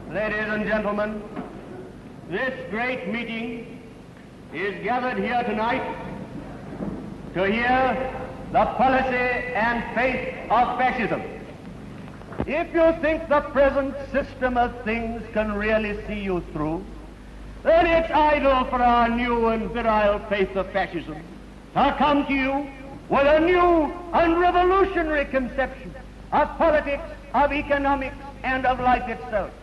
Ladies and gentlemen, this great meeting is gathered here tonight to hear the policy and faith of fascism. If you think the present system of things can really see you through, then it's idle for our new and virile faith of fascism to come to you with a new and revolutionary conception of politics, of economics, and of life itself.